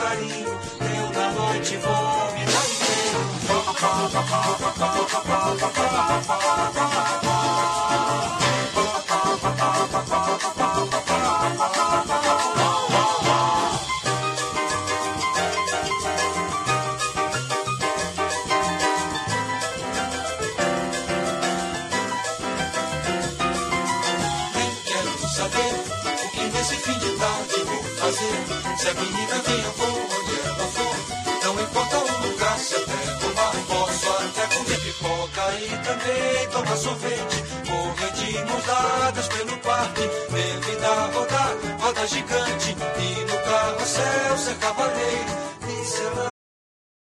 carinho. Eu na noite vou me dar inteiro. Se a menina vem, eu vou onde ela for. Não importa o lugar, se até o mar. Posso até comer pipoca e também tomar sorvete. Correr de mãos dadas pelo parque. Ver vida rodar, roda gigante.